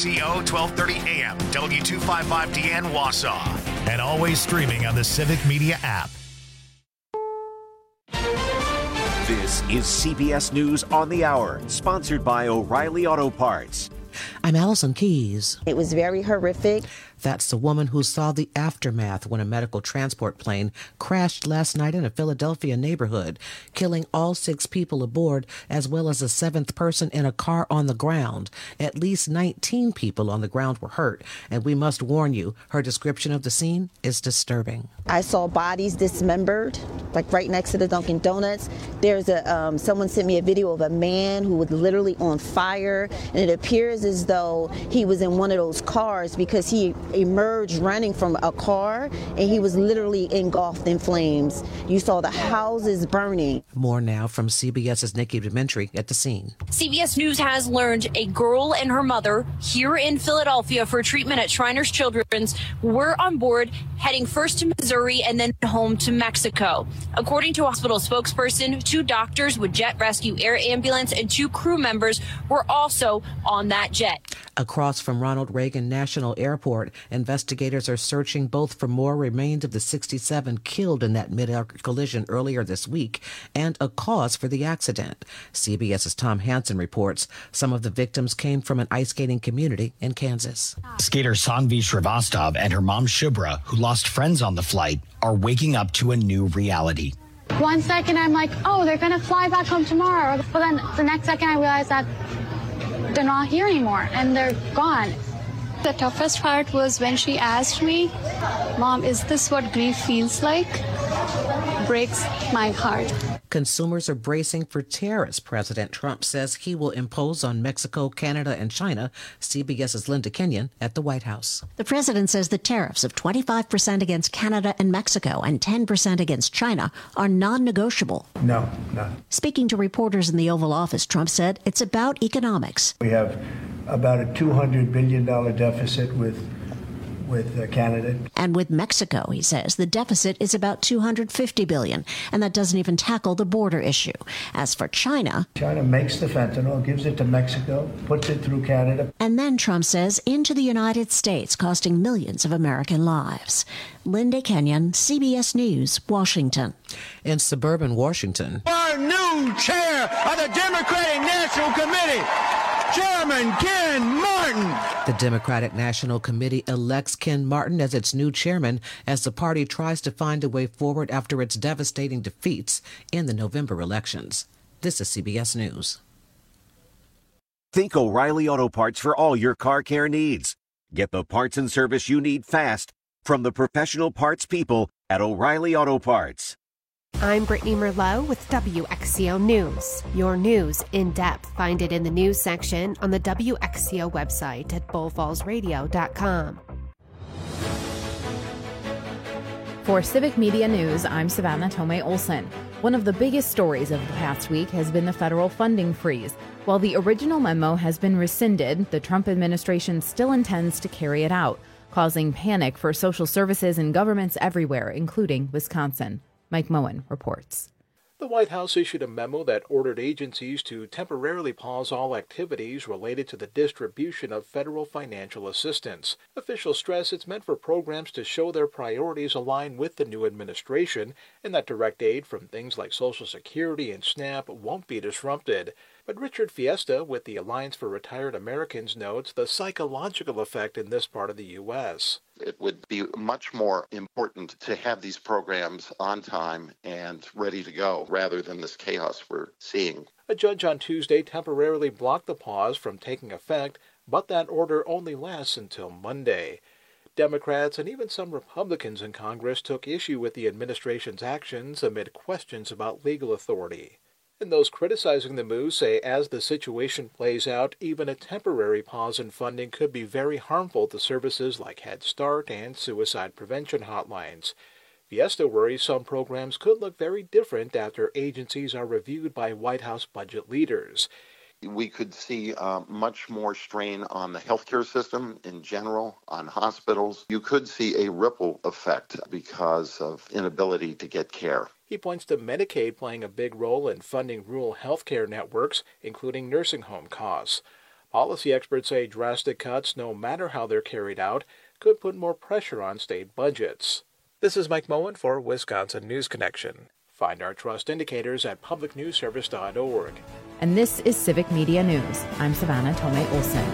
WXCO 1230 AM, W255DN Wausau, and always streaming on the Civic Media app. This is CBS News on the Hour, sponsored by O'Reilly Auto Parts. I'm Allison Keys. It was very horrific. That's the woman who saw the aftermath when a medical transport plane crashed last night in a Philadelphia neighborhood, killing all 6 people aboard, as well as a 7th person in a car on the ground. At least 19 people on the ground were hurt, and we must warn you, her description of the scene is disturbing. I saw bodies dismembered, like right next to the Dunkin' Donuts. There's someone sent me a video of a man who was literally on fire, and it appears as though he was in one of those cars because he emerged running from a car and he was literally engulfed in flames. You saw the houses burning. More now from CBS's Nikki Dementri at the scene. CBS News has learned a girl and her mother here in Philadelphia for treatment at Shriners Children's were on board, heading first to Missouri and then home to Mexico. According to a hospital spokesperson, 2 doctors with Jet Rescue Air Ambulance and 2 crew members were also on that jet. Across from Ronald Reagan National Airport, investigators are searching both for more remains of the 67 killed in that mid-air collision earlier this week and a cause for the accident. CBS's Tom Hansen reports some of the victims came from an ice skating community in Kansas. Skater Sanvi Srivastava and her mom Shubhra, who lost friends on the flight, are waking up to a new reality. One second I'm like, oh, they're going to fly back home tomorrow. But then the next second I realize that they're not here anymore and they're gone. The toughest part was when she asked me, Mom, is this what grief feels like? Breaks my heart. Consumers are bracing for tariffs. President Trump says he will impose on Mexico, Canada, and China. CBS's Linda Kenyon at the White House. The president says the tariffs of 25% against Canada and Mexico and 10% against China are non-negotiable. No. Speaking to reporters in the Oval Office, Trump said it's about economics. We have about a $200 billion deficit with Canada. And with Mexico, he says, the deficit is about $250 billion, and that doesn't even tackle the border issue. As for China makes the fentanyl, gives it to Mexico, puts it through Canada. And then, Trump says, into the United States, costing millions of American lives. Linda Kenyon, CBS News, Washington. In suburban Washington, our new chair of the Democratic National Committee, Chairman Ken Martin. The Democratic National Committee elects Ken Martin as its new chairman as the party tries to find a way forward after its devastating defeats in the November elections. This is CBS News. Think O'Reilly Auto Parts for all your car care needs. Get the parts and service you need fast from the professional parts people at O'Reilly Auto Parts. I'm Brittany Merlot with WXCO News. Your news in depth. Find it in the news section on the WXCO website at bullfallsradio.com. For Civic Media News, I'm Savannah Tomei Olson. One of the biggest stories of the past week has been the federal funding freeze. While the original memo has been rescinded, the Trump administration still intends to carry it out, causing panic for social services and governments everywhere, including Wisconsin. Mike Moen reports. The White House issued a memo that ordered agencies to temporarily pause all activities related to the distribution of federal financial assistance. Officials stress it's meant for programs to show their priorities align with the new administration and that direct aid from things like Social Security and SNAP won't be disrupted. But Richard Fiesta with the Alliance for Retired Americans notes the psychological effect in this part of the U.S. It would be much more important to have these programs on time and ready to go rather than this chaos we're seeing. A judge on Tuesday temporarily blocked the pause from taking effect, but that order only lasts until Monday. Democrats and even some Republicans in Congress took issue with the administration's actions amid questions about legal authority. And those criticizing the move say as the situation plays out, even a temporary pause in funding could be very harmful to services like Head Start and suicide prevention hotlines. Fiesta worries some programs could look very different after agencies are reviewed by White House budget leaders. We could see much more strain on the healthcare system in general, on hospitals. You could see a ripple effect because of inability to get care. He points to Medicaid playing a big role in funding rural healthcare networks, including nursing home costs. Policy experts say drastic cuts, no matter how they're carried out, could put more pressure on state budgets. This is Mike Moen for Wisconsin News Connection. Find our trust indicators at publicnewsservice.org. And this is Civic Media News. I'm Savannah Tomei Olson.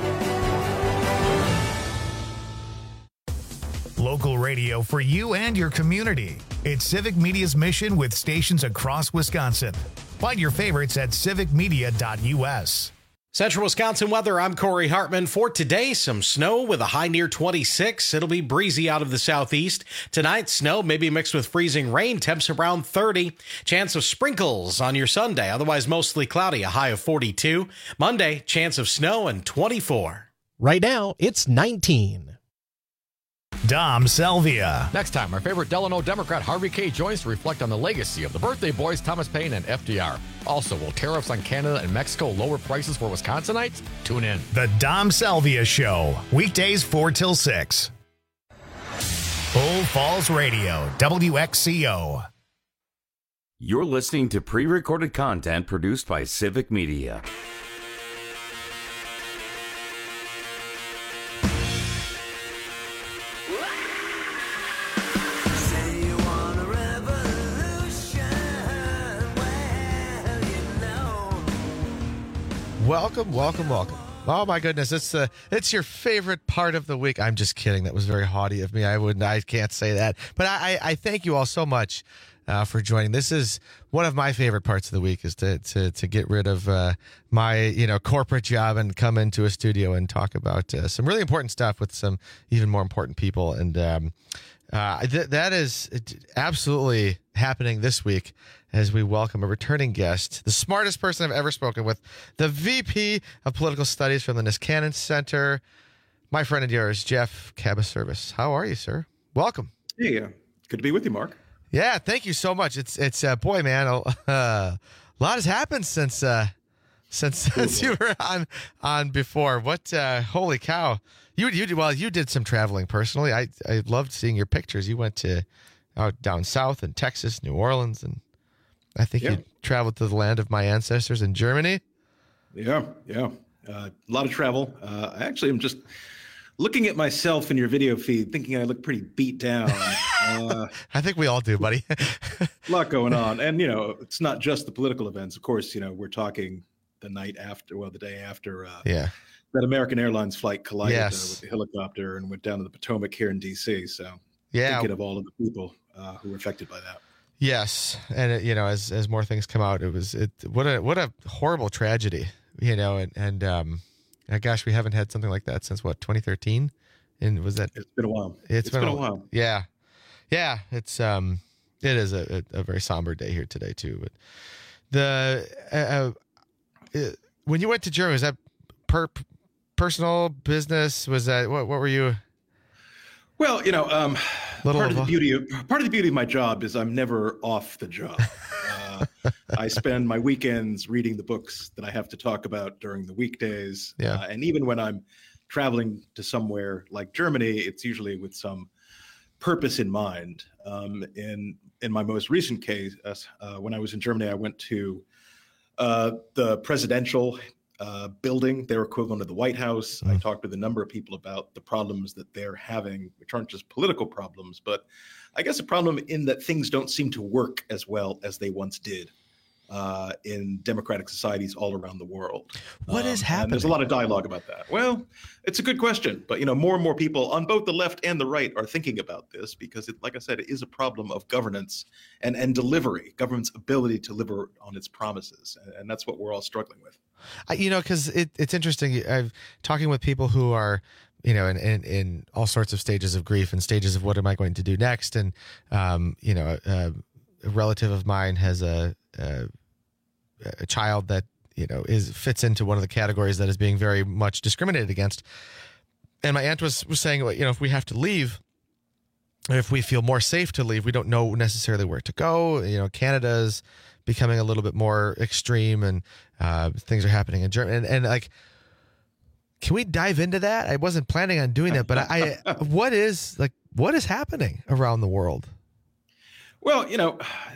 Local radio for you and your community. It's Civic Media's mission with stations across Wisconsin. Find your favorites at civicmedia.us. Central Wisconsin weather, I'm Corey Hartman. For today, some snow with a high near 26. It'll be breezy out of the southeast. Tonight, snow maybe mixed with freezing rain, temps around 30. Chance of sprinkles on your Sunday, otherwise mostly cloudy, a high of 42. Monday, chance of snow and 24. Right now, it's 19. Dom Salvia. Next time, our favorite Delano Democrat Harvey K. joins to reflect on the legacy of the birthday boys Thomas Paine and FDR. Also, will tariffs on Canada and Mexico lower prices for Wisconsinites? Tune in. The Dom Salvia Show, weekdays 4 till 6. Bull Falls Radio, WXCO. You're listening to pre-recorded content produced by Civic Media. Welcome. Oh my goodness, it's your favorite part of the week. I'm just kidding. That was very haughty of me. I can't say that. But I thank you all so much for joining. This is one of my favorite parts of the week, is to get rid of my corporate job and come into a studio and talk about some really important stuff with some even more important people. And that is absolutely happening this week as we welcome a returning guest, the smartest person I've ever spoken with, the VP of Political Studies from the Niskanen Center, my friend and yours, Jeff Cabaservice. How are you, sir? Welcome. Hey, good to be with you, Mark. Yeah, thank you so much. It's boy, man, a lot has happened since you were on before. What? Holy cow! You did some traveling personally. I loved seeing your pictures. You went to out down south in Texas, New Orleans, and I think you traveled to the land of my ancestors in Germany. Yeah. A lot of travel. I actually am just looking at myself in your video feed, thinking I look pretty beat down. I think we all do, buddy. A lot going on. And, it's not just the political events. Of course, we're talking the day after that American Airlines flight collided with the helicopter and went down to the Potomac here in D.C. So thinking of all of the people who were affected by that. Yes, and as more things come out, what a horrible tragedy, and gosh, we haven't had something like that since 2013, and was that? It's been a while. It's been a while. Yeah. It is a very somber day here today too. But when you went to Germany, was that personal business? Was that what were you? Well, part of the beauty of my job is I'm never off the job. I spend my weekends reading the books that I have to talk about during the weekdays. Yeah. And even when I'm traveling to somewhere like Germany, it's usually with some purpose in mind. In my most recent case, when I was in Germany, I went to the presidential building, their equivalent of the White House. I talked with a number of people about the problems that they're having, which aren't just political problems, but I guess a problem in that things don't seem to work as well as they once did in democratic societies all around the world. What is happening? There's a lot of dialogue about that. Well, it's a good question, but more and more people on both the left and the right are thinking about this because, like I said, it is a problem of governance and delivery, government's ability to deliver on its promises, and that's what we're all struggling with. Because it's interesting. I'm talking with people who are, in all sorts of stages of grief and stages of what am I going to do next. And, a relative of mine has a child that, fits into one of the categories that is being very much discriminated against. And my aunt was saying, if we have to leave, if we feel more safe to leave, we don't know necessarily where to go. Canada's becoming a little bit more extreme, and things are happening in Germany. And can we dive into that? I wasn't planning on doing that, but what is happening around the world? Well,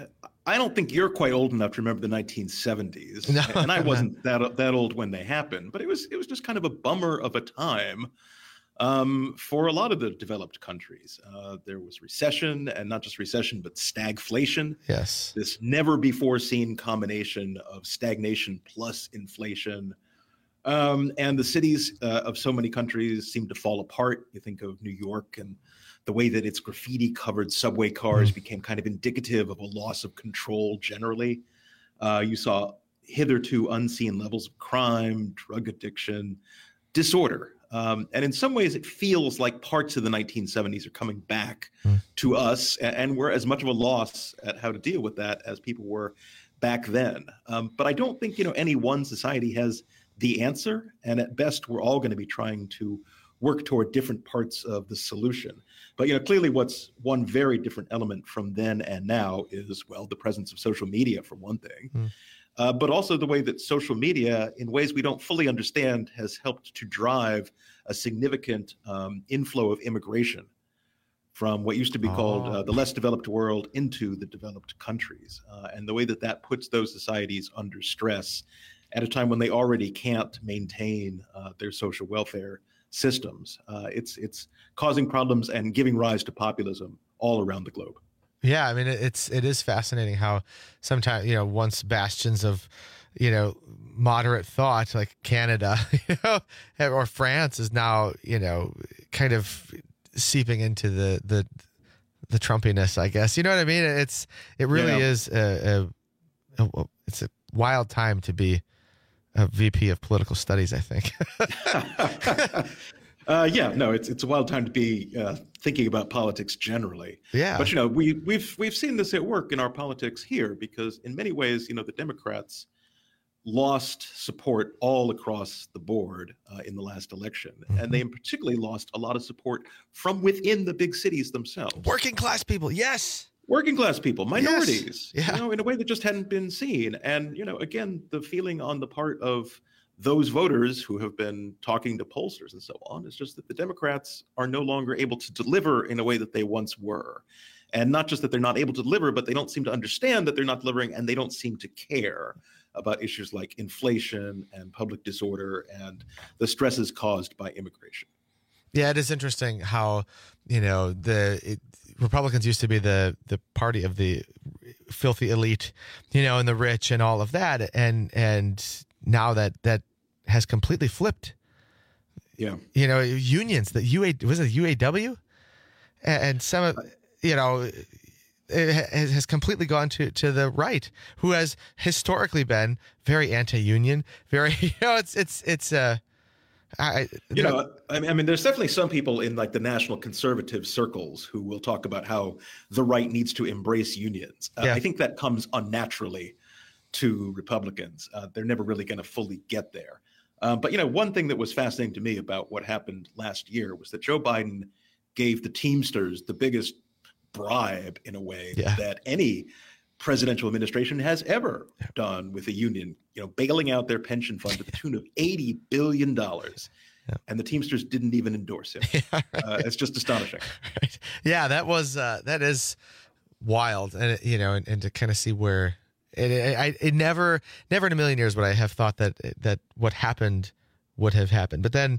I don't think you're quite old enough to remember the 1970s, and I wasn't that old when they happened. But it was just kind of a bummer of a time for a lot of the developed countries. There was recession, and not just recession, but stagflation. Yes, this never before seen combination of stagnation plus inflation, and the cities of so many countries seemed to fall apart. You think of New York and the way that its graffiti-covered subway cars became kind of indicative of a loss of control generally. You saw hitherto unseen levels of crime, drug addiction, disorder. And in some ways, it feels like parts of the 1970s are coming back to us, and we're as much of a loss at how to deal with that as people were back then. But I don't think, any one society has the answer, and at best, we're all going to be trying to work toward different parts of the solution. But clearly what's one very different element from then and now is, well, the presence of social media, for one thing, but also the way that social media, in ways we don't fully understand, has helped to drive a significant inflow of immigration from what used to be called the less developed world into the developed countries. And the way that puts those societies under stress at a time when they already can't maintain their social welfare systems. It's causing problems and giving rise to populism all around the globe. Yeah, I mean, it is fascinating how sometimes, once bastions of, moderate thought like Canada, or France is now, kind of seeping into the Trumpiness, I guess. You know what I mean? It really is it's a wild time to be a VP of political studies, I think. It's a wild time to be thinking about politics generally. Yeah. But we've seen this at work in our politics here, because in many ways, the Democrats lost support all across the board in the last election, and they particularly lost a lot of support from within the big cities themselves. Working class people, yes. Working class people, minorities, yes. In a way that just hadn't been seen. And, again, the feeling on the part of those voters who have been talking to pollsters and so on is just that the Democrats are no longer able to deliver in a way that they once were. And not just that they're not able to deliver, but they don't seem to understand that they're not delivering, and they don't seem to care about issues like inflation and public disorder and the stresses caused by immigration. Yeah, it is interesting how, Republicans used to be the party of the filthy elite, and the rich and all of that. And now that has completely flipped. Yeah. Unions, was it UAW? And some of, it has completely gone to the right, who has historically been very anti-union, very, I mean, there's definitely some people in like the national conservative circles who will talk about how the right needs to embrace unions. I think that comes unnaturally to Republicans. They're never really going to fully get there. But one thing that was fascinating to me about what happened last year was that Joe Biden gave the Teamsters the biggest bribe, in a way, that any presidential administration has ever done with a union, bailing out their pension fund to the tune of $80 billion. And the Teamsters didn't even endorse him. It's just astonishing. Right. Yeah, that is wild. And, and to kind of see where it never in a million years would I have thought that what happened would have happened. But then,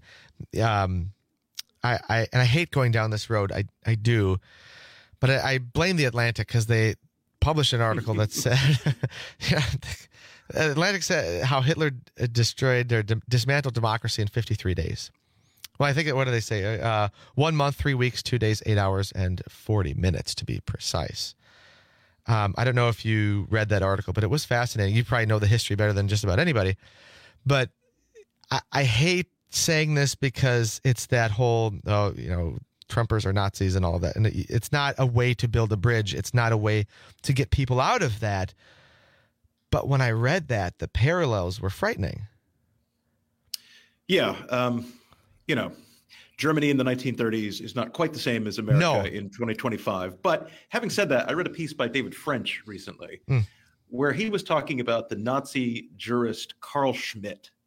I hate going down this road. I do, but I blame the Atlantic, because they published an article that said, Atlantic said how Hitler destroyed or dismantled democracy in 53 days. Well, I think, what do they say? 1 month, 3 weeks, 2 days, 8 hours, and 40 minutes to be precise. I don't know if you read that article, but it was fascinating. You probably know the history better than just about anybody. But I hate saying this, because it's that whole, Trumpers are Nazis and all of that. And it's not a way to build a bridge. It's not a way to get people out of that. But when I read that, the parallels were frightening. Yeah. Germany in the 1930s is not quite the same as America in 2025. But having said that, I read a piece by David French recently where he was talking about the Nazi jurist Carl Schmitt,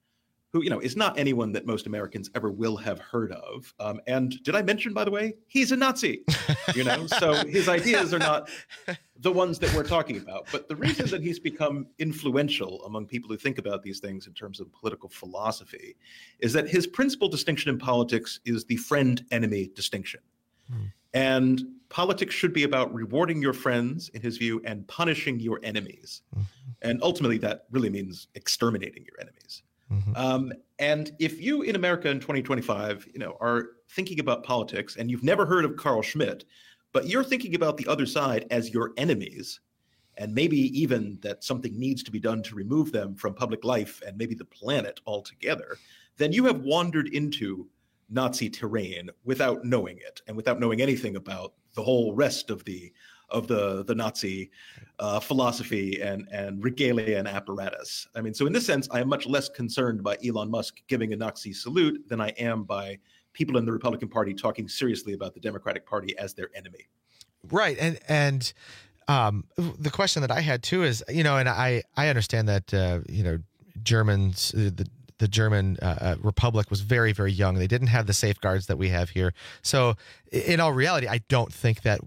who, is not anyone that most Americans ever will have heard of. And did I mention, by the way, he's a Nazi, so his ideas are not the ones that we're talking about. But the reason that he's become influential among people who think about these things in terms of political philosophy is that his principal distinction in politics is the friend-enemy distinction. And politics should be about rewarding your friends, in his view, and punishing your enemies. And ultimately, that really means exterminating your enemies. And if you in America in 2025, are thinking about politics and you've never heard of Carl Schmitt, but you're thinking about the other side as your enemies, and maybe even that something needs to be done to remove them from public life and maybe the planet altogether, then you have wandered into Nazi terrain without knowing it and without knowing anything about the whole rest of the Nazi philosophy and regalia and apparatus. I mean, so in this sense, I am much less concerned by Elon Musk giving a Nazi salute than I am by people in the Republican Party talking seriously about the Democratic Party as their enemy. Right. And the question that I had too is, and I understand that, Germans, the German Republic was very, very young. They didn't have the safeguards that we have here. So in all reality, I don't think that,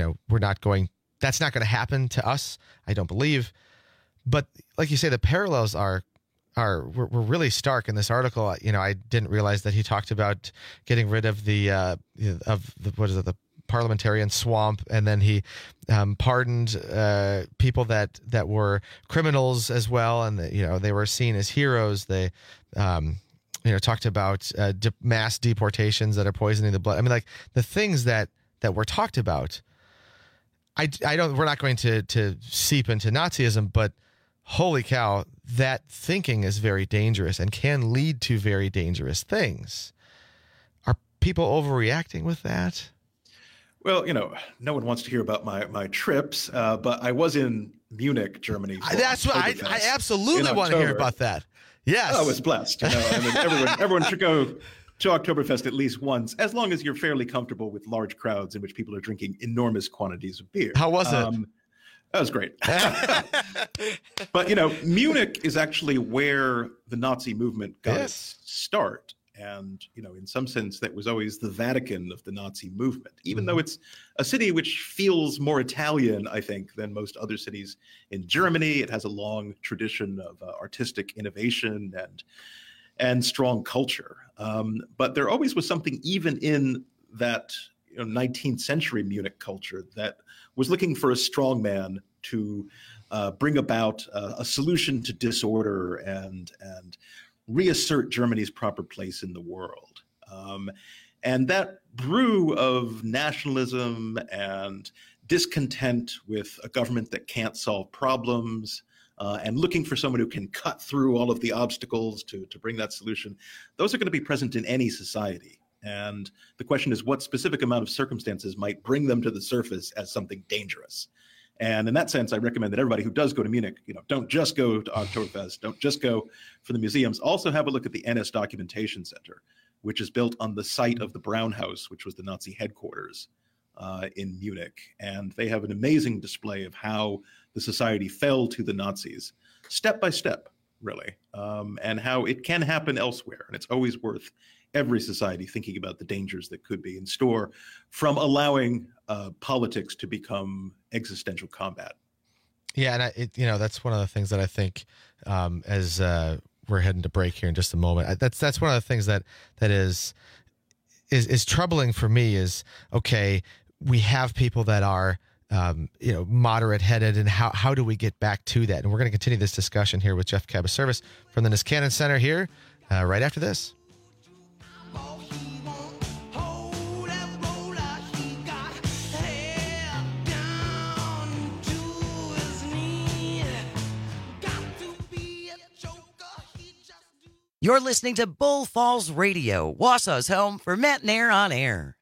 that's not going to happen to us. I don't believe. But like you say, the parallels were really stark in this article. I didn't realize that he talked about getting rid of the parliamentarian swamp, and then he pardoned people that were criminals as well, and they were seen as heroes. They talked about mass deportations that are poisoning the blood. I mean, like the things that were talked about. We're not going to seep into Nazism, but holy cow, that thinking is very dangerous and can lead to very dangerous things. Are people overreacting with that? Well, no one wants to hear about my trips, but I was in Munich, Germany. That's what I absolutely want to hear about that. Yes. I was blessed. Everyone should go to Oktoberfest at least once, as long as you're fairly comfortable with large crowds in which people are drinking enormous quantities of beer. How was it? That was great. But, Munich is actually where the Nazi movement got its start. And, in some sense, that was always the Vatican of the Nazi movement, even though it's a city which feels more Italian, I think, than most other cities in Germany. It has a long tradition of artistic innovation and strong culture. But there always was something even in that 19th century Munich culture that was looking for a strong man to bring about a solution to disorder and reassert Germany's proper place in the world. And that brew of nationalism and discontent with a government that can't solve problems, and looking for someone who can cut through all of the obstacles to bring that solution, those are going to be present in any society. And the question is, what specific amount of circumstances might bring them to the surface as something dangerous? And in that sense, I recommend that everybody who does go to Munich, don't just go to Oktoberfest, don't just go for the museums. Also have a look at the NS Documentation Center, which is built on the site of the Brown House, which was the Nazi headquarters in Munich. And they have an amazing display of how the society fell to the Nazis, step by step, really, and how it can happen elsewhere. And it's always worth every society thinking about the dangers that could be in store from allowing politics to become existential combat. Yeah, and that's one of the things that I think as we're heading to break here in just a moment. That's one of the things that is troubling for me is, okay, we have people that are moderate headed, and how do we get back to that? And we're going to continue this discussion here with Jeff Cabaservis from the Niskanen Center here right after this. You're listening to Bull Falls Radio, Wausau's home for Matt Nair on air.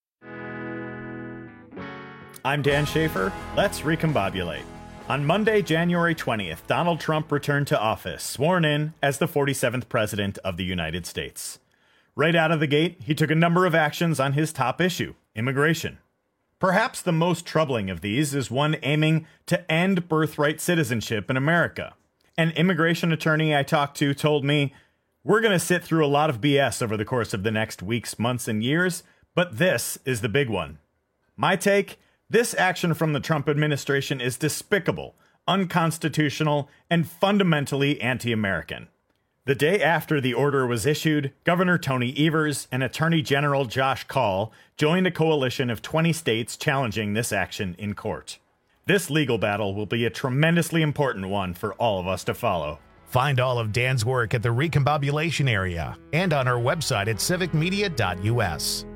I'm Dan Schaefer. Let's recombobulate. On Monday, January 20th, Donald Trump returned to office, sworn in as the 47th President of the United States. Right out of the gate, he took a number of actions on his top issue, immigration. Perhaps the most troubling of these is one aiming to end birthright citizenship in America. An immigration attorney I talked to told me, We're going to sit through a lot of BS over the course of the next weeks, months, and years, but this is the big one. My take, this action from the Trump administration is despicable, unconstitutional, and fundamentally anti-American. The day after the order was issued, Governor Tony Evers and Attorney General Josh Kaul joined a coalition of 20 states challenging this action in court. This legal battle will be a tremendously important one for all of us to follow. Find all of Dan's work at the Recombobulation Area and on our website at civicmedia.us.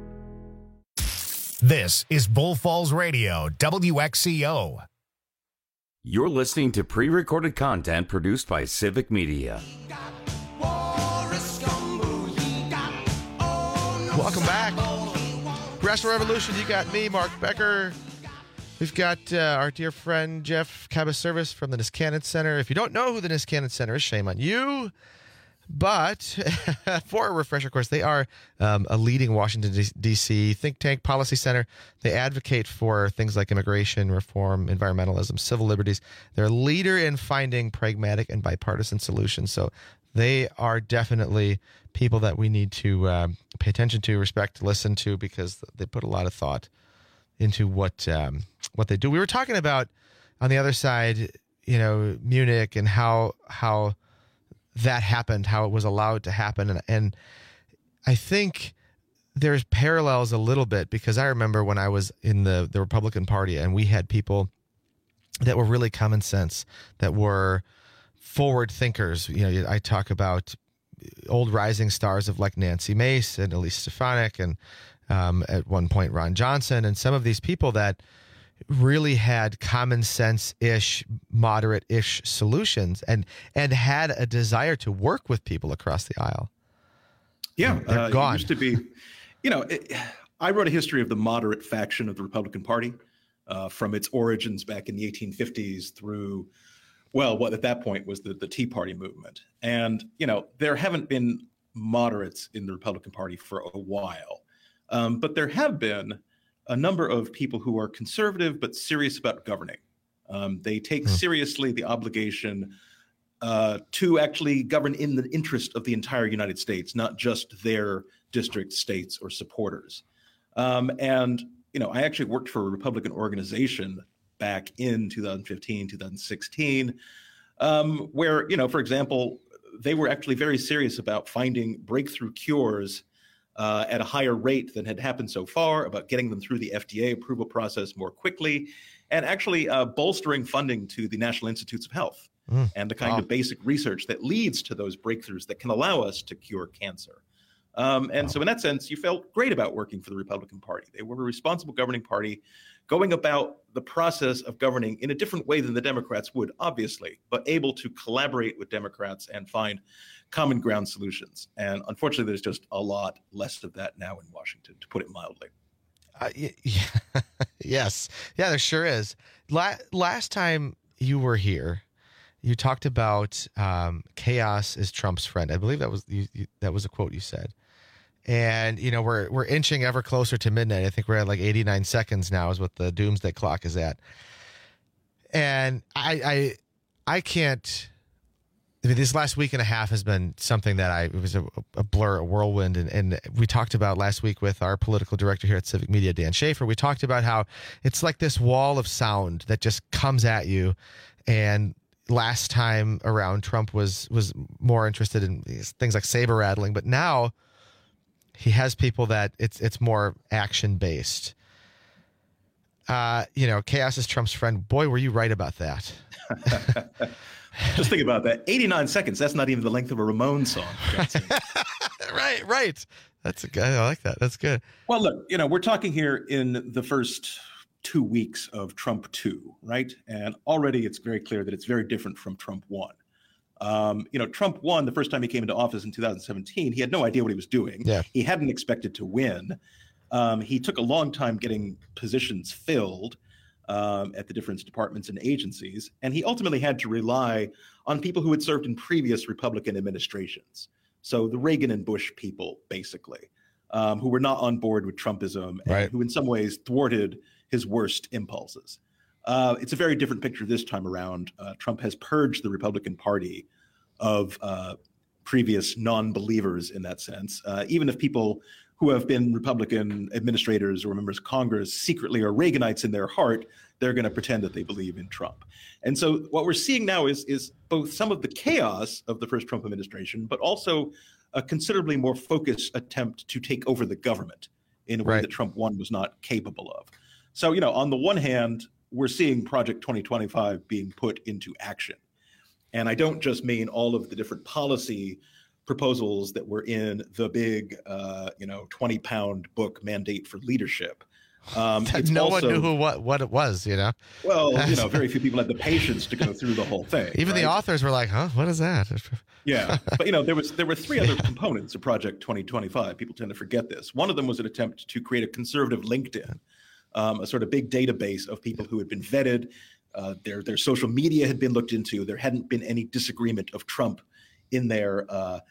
This is Bull Falls Radio, WXCO. You're listening to pre-recorded content produced by Civic Media. Welcome back. Rational Revolution, you got me, Mark Becker. We've got our dear friend Jeff Cabaservice from the Niskanen Center. If you don't know who the Niskanen Center is, shame on you. But for a refresher, of course, they are a leading Washington, D.C. think tank policy center. They advocate for things like immigration reform, environmentalism, civil liberties. They're a leader in finding pragmatic and bipartisan solutions. So they are definitely people that we need to pay attention to, respect, listen to, because they put a lot of thought into what they do. We were talking about on the other side, Munich and how that happened, how it was allowed to happen. And I think there's parallels a little bit, because I remember when I was in the Republican Party and we had people that were really common sense, that were forward thinkers. I talk about old rising stars of like Nancy Mace and Elise Stefanik and at one point Ron Johnson, and some of these people that really had common sense-ish, moderate-ish solutions and had a desire to work with people across the aisle. Yeah, they're gone. It used to be, I wrote a history of the moderate faction of the Republican Party from its origins back in the 1850s through, what at that point was the Tea Party movement. And, there haven't been moderates in the Republican Party for a while. But there have been a number of people who are conservative but serious about governing. They take seriously the obligation to actually govern in the interest of the entire United States, not just their district, states, or supporters. And I actually worked for a Republican organization back in 2015, 2016, where, for example, they were actually very serious about finding breakthrough cures at a higher rate than had happened so far, about getting them through the FDA approval process more quickly, and actually bolstering funding to the National Institutes of Health and the kind of basic research that leads to those breakthroughs that can allow us to cure cancer. So in that sense, you felt great about working for the Republican Party. They were a responsible governing party, going about the process of governing in a different way than the Democrats would, obviously, but able to collaborate with Democrats and find common ground solutions. And unfortunately, there's just a lot less of that now in Washington, to put it mildly. Yes. Yeah, there sure is. Last time you were here, you talked about chaos is Trump's friend. I believe that was that was a quote you said. And, we're inching ever closer to midnight. I think we're at like 89 seconds now is what the doomsday clock is at. And I can't... this last week and a half has been something that it was a blur, a whirlwind. And we talked about last week with our political director here at Civic Media, Dan Schaefer. We talked about how it's like this wall of sound that just comes at you. And last time around, Trump was more interested in things like saber rattling. But now he has people that it's more action based. Chaos is Trump's friend. Boy, were you right about that. Just think about that. 89 seconds. That's not even the length of a Ramones song. Right. That's a good. I like that. That's good. Well, look, we're talking here in the first 2 weeks of Trump 2, right? And already it's very clear that it's very different from Trump 1. Trump 1, the first time he came into office in 2017, he had no idea what he was doing. Yeah. He hadn't expected to win. He took a long time getting positions filled at the different departments and agencies. And he ultimately had to rely on people who had served in previous Republican administrations. So the Reagan and Bush people, basically, who were not on board with Trumpism and who in some ways thwarted his worst impulses. It's a very different picture this time around. Trump has purged the Republican Party of previous non-believers in that sense. Even if people who have been Republican administrators or members of Congress secretly are Reaganites in their heart, they're going to pretend that they believe in Trump. And so what we're seeing now is both some of the chaos of the first Trump administration, but also a considerably more focused attempt to take over the government in a way that Trump 1 was not capable of. So, on the one hand, we're seeing Project 2025 being put into action. And I don't just mean all of the different policy proposals that were in the big, 20-pound book Mandate for Leadership. No one knew what it was, Well, very few people had the patience to go through the whole thing. Even the authors were like, huh, what is that? Yeah. But, there were three other components of Project 2025. People tend to forget this. One of them was an attempt to create a conservative LinkedIn, a sort of big database of people who had been vetted. Their social media had been looked into. There hadn't been any disagreement of Trump in their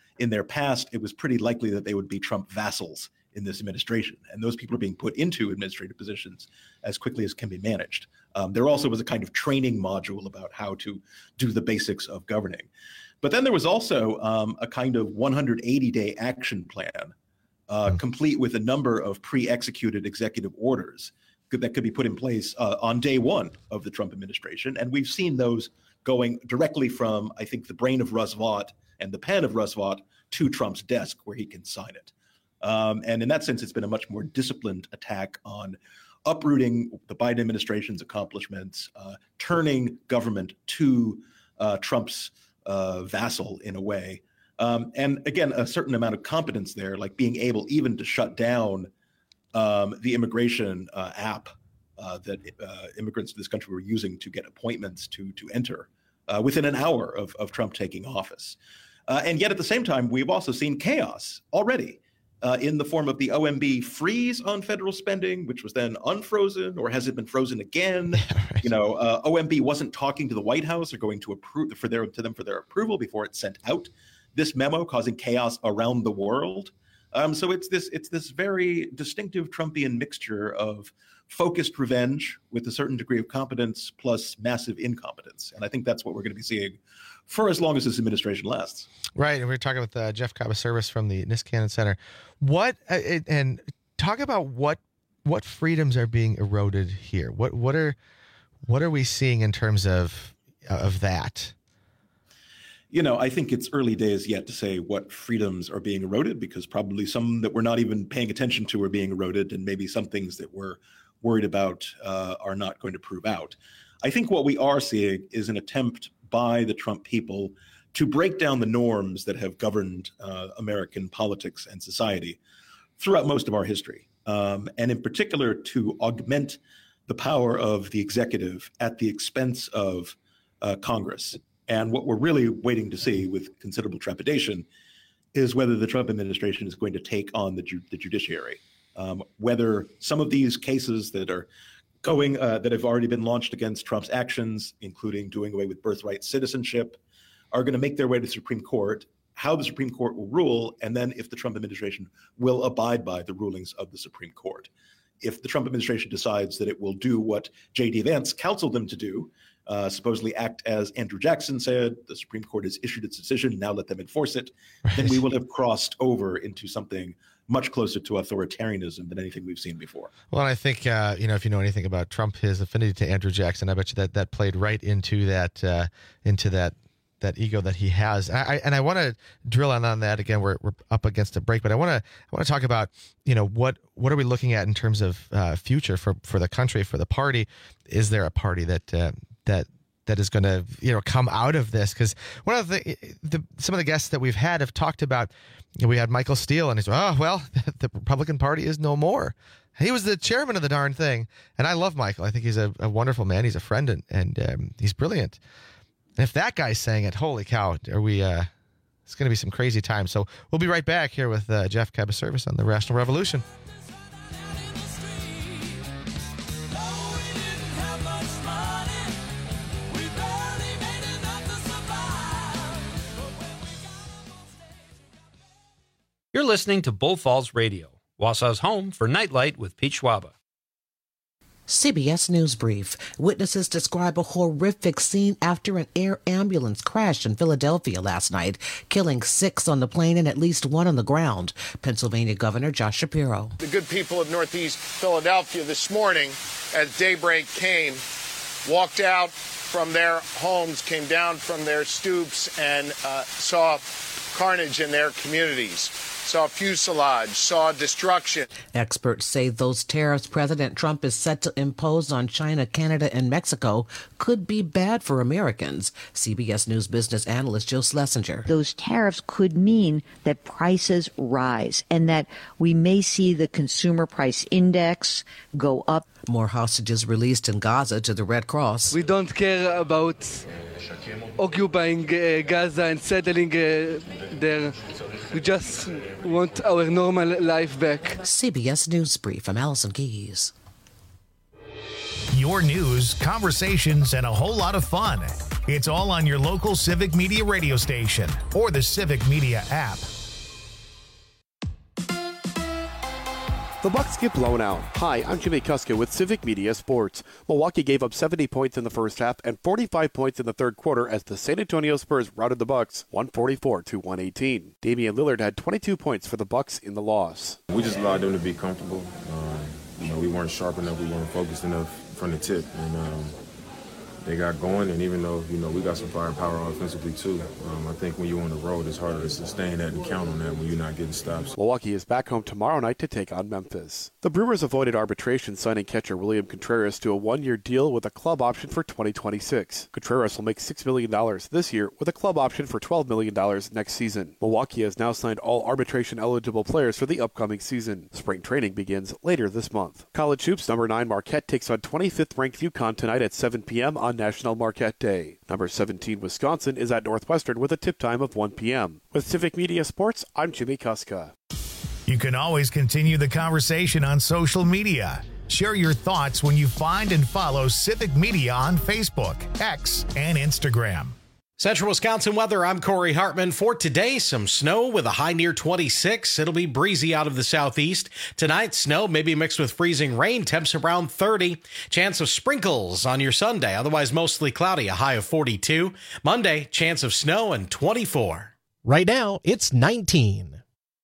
past. It was pretty likely that they would be Trump vassals in this administration. And those people are being put into administrative positions as quickly as can be managed. There also was a kind of training module about how to do the basics of governing. But then there was also a kind of 180-day action plan, complete with a number of pre-executed executive orders that could be put in place on day one of the Trump administration. And we've seen those going directly from, I think, the brain of Russ Vought and the pen of Russ Vought to Trump's desk where he can sign it. And in that sense, it's been a much more disciplined attack on uprooting the Biden administration's accomplishments, turning government to Trump's vassal in a way. And again, a certain amount of competence there, like being able even to shut down the immigration app that immigrants to this country were using to get appointments to enter within an hour of Trump taking office. And yet at the same time, we've also seen chaos already in the form of the OMB freeze on federal spending, which was then unfrozen, or has it been frozen again? OMB wasn't talking to the White House or going to approve for their approval before it sent out this memo, causing chaos around the world. So it's this very distinctive Trumpian mixture of focused revenge with a certain degree of competence plus massive incompetence. And I think that's what we're going to be seeing for as long as this administration lasts. Right. And we're talking with Jeff Kabaservice from the Niskanen Center. And talk about what freedoms are being eroded here. What are we seeing in terms of that? I think it's early days yet to say what freedoms are being eroded, because probably some that we're not even paying attention to are being eroded, and maybe some things that we're worried about are not going to prove out. I think what we are seeing is an attempt by the Trump people to break down the norms that have governed American politics and society throughout most of our history, and in particular to augment the power of the executive at the expense of Congress. And what we're really waiting to see with considerable trepidation is whether the Trump administration is going to take on the judiciary, whether some of these cases that are going that have already been launched against Trump's actions, including doing away with birthright citizenship, are going to make their way to the Supreme Court, how the Supreme Court will rule, and then if the Trump administration will abide by the rulings of the Supreme Court. If the Trump administration decides that it will do what J.D. Vance counseled them to do, supposedly act as Andrew Jackson said, the Supreme Court has issued its decision, now let them enforce it, then we will have crossed over into something much closer to authoritarianism than anything we've seen before. Well, I think, if you know anything about Trump, his affinity to Andrew Jackson, I bet you that played right into that ego that he has. I want to drill on that again. We're up against a break, but I want to talk about, what are we looking at in terms of future for the country, for the party? Is there a party that is going to come out of this? Because one of some of the guests that we've had have talked about, we had Michael Steele, and he's the Republican Party is no more. He was the chairman of the darn thing, and I love Michael. I think he's a wonderful man. He's a friend, and he's brilliant. And if that guy's saying it, holy cow, it's going to be some crazy times. So we'll be right back here with Jeff Kabaservice on the Rational Revolution. You're listening to Bull Falls Radio, Wausau's home for Nightlight with Pete Schwaba. CBS News Brief. Witnesses describe a horrific scene after an air ambulance crashed in Philadelphia last night, killing 6 on the plane and at least 1 on the ground. Pennsylvania Governor Josh Shapiro. The good people of Northeast Philadelphia this morning, as daybreak came, walked out from their homes, came down from their stoops, and saw carnage in their communities. Saw fuselage, saw destruction. Experts say those tariffs President Trump is set to impose on China, Canada, and Mexico could be bad for Americans. CBS News business analyst Jill Schlesinger. Those tariffs could mean that prices rise and that we may see the consumer price index go up. More hostages released in Gaza to the Red Cross. We don't care about occupying Gaza and settling there. We just want our normal life back. CBS News Brief. I'm Allison Keyes. Your news, conversations, and a whole lot of fun. It's all on your local Civic Media radio station or the Civic Media app. The Bucks get blown out. Hi, I'm Jimmy Kuska with Civic Media Sports. Milwaukee gave up 70 points in the first half and 45 points in the third quarter as the San Antonio Spurs routed the Bucks 144-118. Damian Lillard had 22 points for the Bucks in the loss. We just allowed them to be comfortable. We weren't sharp enough. We weren't focused enough from the tip. And they got going, and even though, we got some firepower offensively too, I think when you're on the road, it's harder to sustain that and count on that when you're not getting stops. Milwaukee is back home tomorrow night to take on Memphis. The Brewers avoided arbitration, signing catcher William Contreras to a one-year deal with a club option for 2026. Contreras will make $6 million this year with a club option for $12 million next season. Milwaukee has now signed all arbitration-eligible players for the upcoming season. Spring training begins later this month. College hoops, number 9 Marquette takes on 25th-ranked UConn tonight at 7 p.m. on National Marquette Day. Number 17 Wisconsin is at Northwestern with a tip time of 1 p.m. With Civic Media Sports, I'm Jimmy Kuska. You can always continue the conversation on social media. Share your thoughts when you find and follow Civic Media on Facebook, X, and Instagram. Central Wisconsin weather, I'm Corey Hartman. For today, some snow with a high near 26. It'll be breezy out of the southeast. Tonight, snow maybe mixed with freezing rain, temps around 30. Chance of sprinkles on your Sunday, otherwise mostly cloudy, a high of 42. Monday, chance of snow and 24. Right now, it's 19.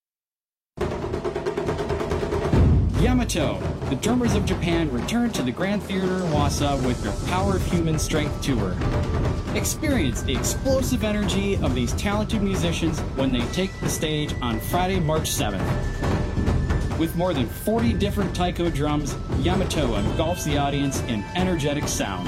Yamato, the drummers of Japan, return to the Grand Theater in Wausau with their Power of Human Strength tour. Experience the explosive energy of these talented musicians when they take the stage on Friday, March 7th. With more than 40 different taiko drums, Yamato engulfs the audience in energetic sound.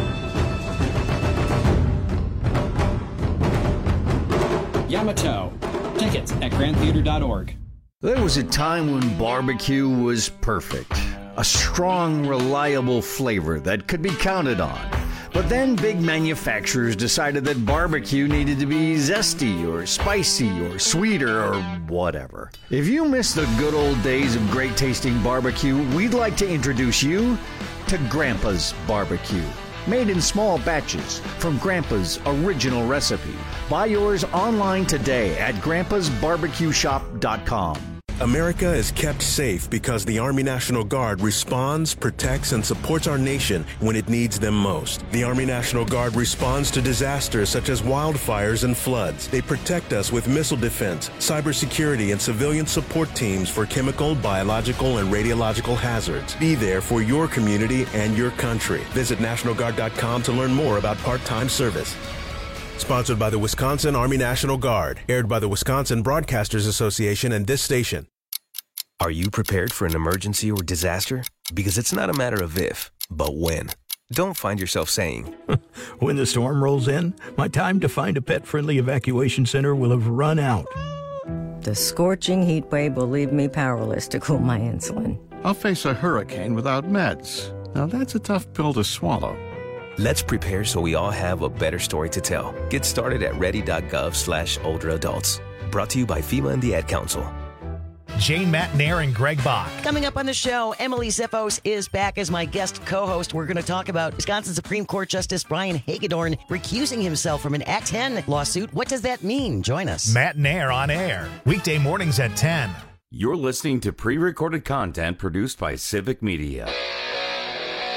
Yamato. Tickets at grandtheater.org. There was a time when barbecue was perfect. A strong, reliable flavor that could be counted on. But then big manufacturers decided that barbecue needed to be zesty or spicy or sweeter or whatever. If you miss the good old days of great tasting barbecue, we'd like to introduce you to Grandpa's Barbecue. Made in small batches from Grandpa's original recipe. Buy yours online today at grandpasbarbecueshop.com. America is kept safe because the Army National Guard responds, protects, and supports our nation when it needs them most. The Army National Guard responds to disasters such as wildfires and floods. They protect us with missile defense, cybersecurity, and civilian support teams for chemical, biological, and radiological hazards. Be there for your community and your country. Visit NationalGuard.com to learn more about part-time service. Sponsored by the Wisconsin Army National Guard. Aired by the Wisconsin Broadcasters Association and this station. Are you prepared for an emergency or disaster? Because it's not a matter of if, but when. Don't find yourself saying, when the storm rolls in, my time to find a pet-friendly evacuation center will have run out. The scorching heat wave will leave me powerless to cool my insulin. I'll face a hurricane without meds. Now that's a tough pill to swallow. Let's prepare so we all have a better story to tell. Get started at ready.gov/older adults. Brought to you by FEMA and the Ad Council. Jane Matnair and Greg Bach. Coming up on the show, Emily Ziffos is back as my guest co-host. We're going to talk about Wisconsin Supreme Court Justice Brian Hagedorn recusing himself from an Act 10 lawsuit. What does that mean? Join us. Matnair on air, weekday mornings at 10. You're listening to pre-recorded content produced by Civic Media.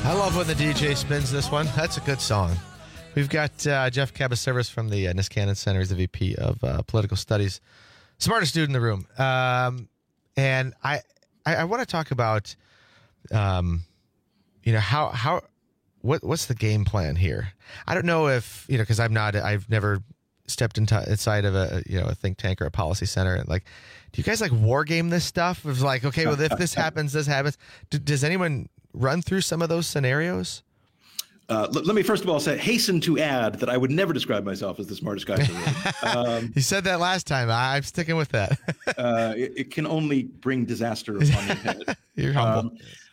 I love when the DJ spins this one. That's a good song. We've got Jeff Cabaservis from the Niskanen Center. He's the VP of Political Studies. Smartest dude in the room. And I want to talk about, what's the game plan here? I don't know if, because I've never stepped inside of a think tank or a policy center. And like, do you guys like war game this stuff? It's like, okay, well, if this happens, this happens. Does anyone run through some of those scenarios? Let me first of all hasten to add that I would never describe myself as the smartest guy in the room. You said that last time. I'm sticking with that. It can only bring disaster upon your head. You're humble.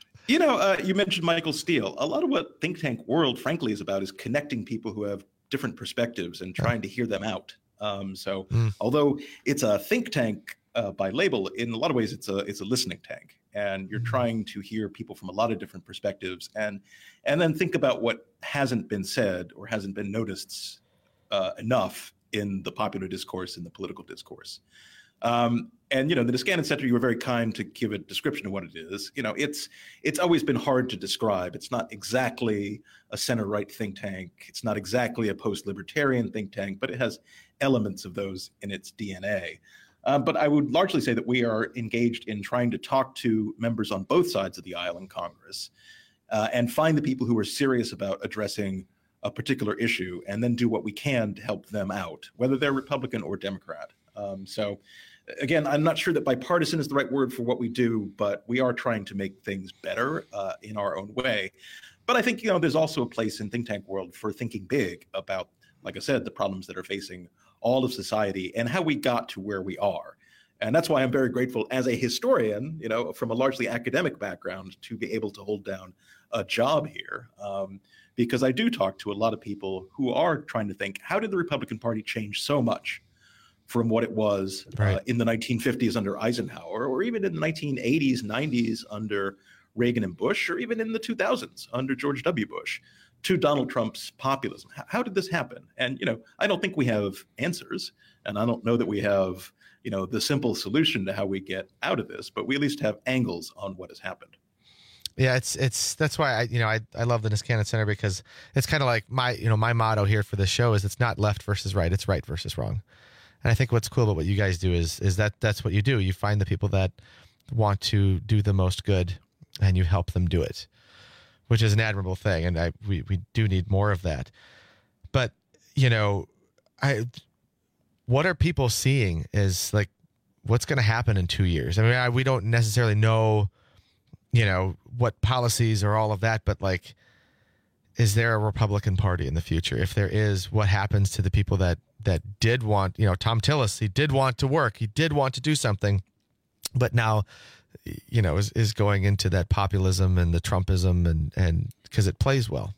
You mentioned Michael Steele. A lot of what Think Tank World, frankly, is about is connecting people who have different perspectives and trying to hear them out. Although it's a think tank by label, in a lot of ways it's a listening tank. And you're trying to hear people from a lot of different perspectives and then think about what hasn't been said or hasn't been noticed enough in the popular discourse, in the political discourse. The Niskanen Center, you were very kind to give a description of what it is. It's always been hard to describe. It's not exactly a center-right think tank. It's not exactly a post-libertarian think tank, but it has elements of those in its DNA. But I would largely say that we are engaged in trying to talk to members on both sides of the aisle in Congress and find the people who are serious about addressing a particular issue and then do what we can to help them out, whether they're Republican or Democrat. Again, I'm not sure that bipartisan is the right word for what we do, but we are trying to make things better in our own way. But I think, there's also a place in think tank world for thinking big about, like I said, the problems that are facing all of society and how we got to where we are. And that's why I'm very grateful as a historian, from a largely academic background, to be able to hold down a job here. Because I do talk to a lot of people who are trying to think, how did the Republican Party change so much from what it was in the 1950s under Eisenhower, or even in the 1980s, 90s under Reagan and Bush, or even in the 2000s under George W. Bush, to Donald Trump's populism? How did this happen? And, I don't think we have answers, and I don't know that we have, the simple solution to how we get out of this, but we at least have angles on what has happened. Yeah, that's why I love the Niskanen Center, because it's kind of like my motto here for this show is it's not left versus right, it's right versus wrong. And I think what's cool about what you guys do is that's what you do. You find the people that want to do the most good and you help them do it, which is an admirable thing. And we do need more of that. But, what are people seeing is like, what's going to happen in 2 years? I mean, we don't necessarily know, what policies or all of that, but like, is there a Republican Party in the future? If there is, what happens to the people that did want, Tom Tillis, he did want to work. He did want to do something, but now, is going into that populism and the Trumpism and because it plays well.